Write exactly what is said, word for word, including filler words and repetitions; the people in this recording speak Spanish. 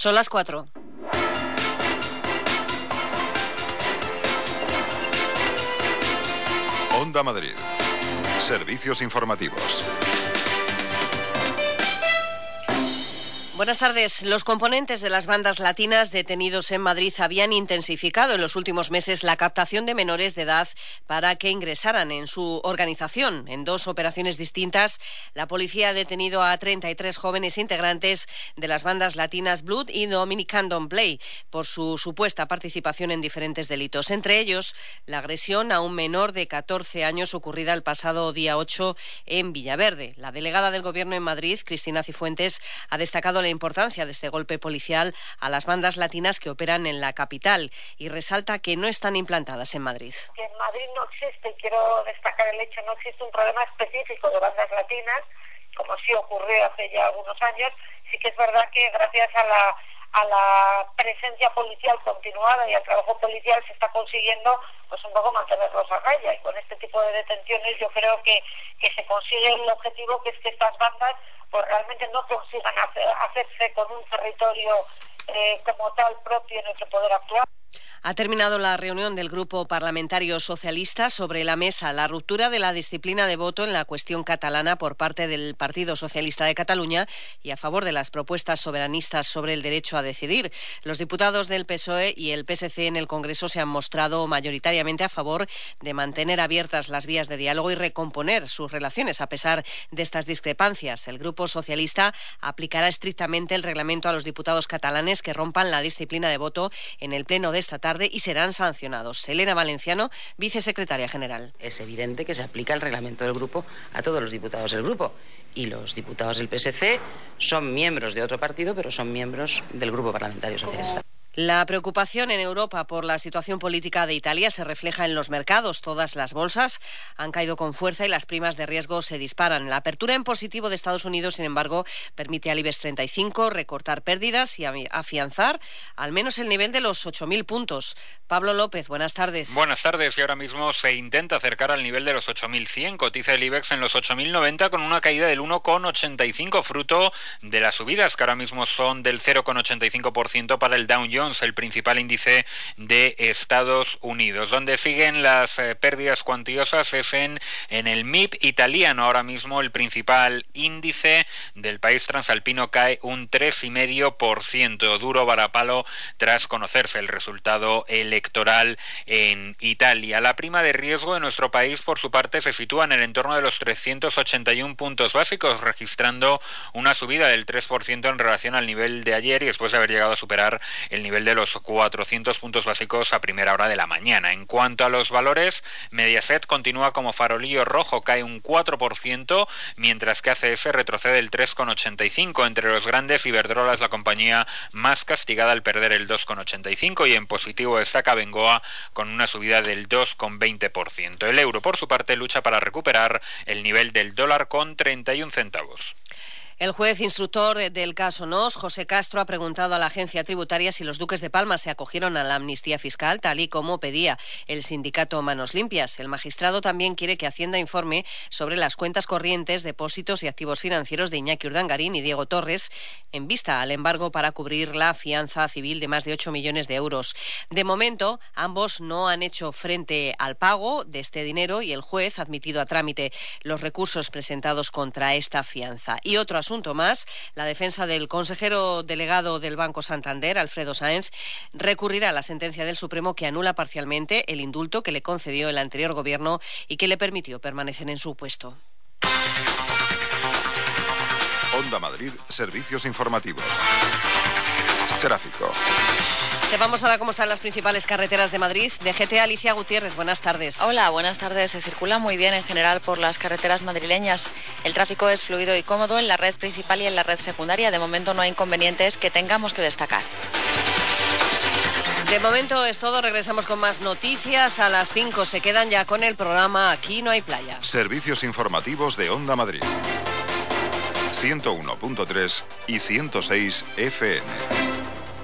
Son las cuatro. Onda Madrid. Servicios informativos. Buenas tardes. Los componentes de las bandas latinas detenidos en Madrid habían intensificado en los últimos meses la captación de menores de edad para que ingresaran en su organización. En dos operaciones distintas, la policía ha detenido a treinta y tres jóvenes integrantes de las bandas latinas Blood y Dominican Don't Play por su supuesta participación en diferentes delitos. Entre ellos, la agresión a un menor de catorce años ocurrida el pasado día ocho en Villaverde. La delegada del Gobierno en Madrid, Cristina Cifuentes, ha destacado la importancia de este golpe policial a las bandas latinas que operan en la capital y resalta que no están implantadas en Madrid. Que en Madrid no existe, quiero destacar el hecho, no existe un problema específico de bandas latinas, como sí ocurrió hace ya algunos años. Sí que es verdad que gracias a la a la presencia policial continuada y al trabajo policial se está consiguiendo pues un poco mantenerlos a raya, y con este tipo de detenciones yo creo que, que se consigue el objetivo, que es que estas bandas pues realmente no consigan hacer, hacerse con un territorio eh, como tal propio en el que poder actuar. Ha terminado la reunión del Grupo Parlamentario Socialista. Sobre la mesa la ruptura de la disciplina de voto en la cuestión catalana por parte del Partido Socialista de Cataluña y a favor de las propuestas soberanistas sobre el derecho a decidir. Los diputados del P S O E y el P S C en el Congreso se han mostrado mayoritariamente a favor de mantener abiertas las vías de diálogo y recomponer sus relaciones a pesar de estas discrepancias. El Grupo Socialista aplicará estrictamente el reglamento a los diputados catalanes que rompan la disciplina de voto en el pleno de esta tarde y serán sancionados. Elena Valenciano, vicesecretaria general. Es evidente que se aplica el reglamento del grupo a todos los diputados del grupo, y los diputados del P S C son miembros de otro partido, pero son miembros del Grupo Parlamentario Socialista. La preocupación en Europa por la situación política de Italia se refleja en los mercados. Todas las bolsas han caído con fuerza y las primas de riesgo se disparan. La apertura en positivo de Estados Unidos, sin embargo, permite al IBEX treinta y cinco recortar pérdidas y afianzar al menos el nivel de los ocho mil puntos. Pablo López, buenas tardes. Buenas tardes. Y ahora mismo se intenta acercar al nivel de los ocho mil cien. Cotiza el IBEX en los ocho mil noventa con una caída del uno coma ochenta y cinco, fruto de las subidas que ahora mismo son del cero coma ochenta y cinco por ciento para el Dow Jones, el principal índice de Estados Unidos. Donde siguen las eh, pérdidas cuantiosas es en, en el M I P italiano. Ahora mismo el principal índice del país transalpino cae un tres coma cinco por ciento. Duro varapalo tras conocerse el resultado electoral en Italia. La prima de riesgo de nuestro país, por su parte, se sitúa en el entorno de los trescientos ochenta y uno puntos básicos, registrando una subida del tres por ciento en relación al nivel de ayer y después de haber llegado a superar el nivel de los cuatrocientos puntos básicos a primera hora de la mañana. En cuanto a los valores, Mediaset continúa como farolillo rojo, cae un cuatro por ciento, mientras que A C S retrocede el tres coma ochenta y cinco por ciento. Entre los grandes, Iberdrola es la compañía más castigada al perder el dos coma ochenta y cinco por ciento, y en positivo destaca Bengoa con una subida del dos coma veinte por ciento. El euro, por su parte, lucha para recuperar el nivel del dólar con treinta y un centavos. El juez instructor del caso Nos, José Castro, ha preguntado a la agencia tributaria si los duques de Palma se acogieron a la amnistía fiscal, tal y como pedía el sindicato Manos Limpias. El magistrado también quiere que Hacienda informe sobre las cuentas corrientes, depósitos y activos financieros de Iñaki Urdangarín y Diego Torres, en vista al embargo para cubrir la fianza civil de más de ocho millones de euros. De momento, ambos no han hecho frente al pago de este dinero y el juez ha admitido a trámite los recursos presentados contra esta fianza. Y otro asunto más, la defensa del consejero delegado del Banco Santander, Alfredo Sáenz, recurrirá a la sentencia del Supremo que anula parcialmente el indulto que le concedió el anterior gobierno y que le permitió permanecer en su puesto. Onda Madrid, servicios informativos. Tráfico. Sepamos ahora cómo están las principales carreteras de Madrid. De G T A, Alicia Gutiérrez, buenas tardes. Hola, buenas tardes. Se circula muy bien en general por las carreteras madrileñas. El tráfico es fluido y cómodo en la red principal y en la red secundaria. De momento no hay inconvenientes que tengamos que destacar. De momento es todo. Regresamos con más noticias. A las cinco se quedan ya con el programa Aquí no hay playa. Servicios informativos de Onda Madrid. ciento uno punto tres y ciento seis F M.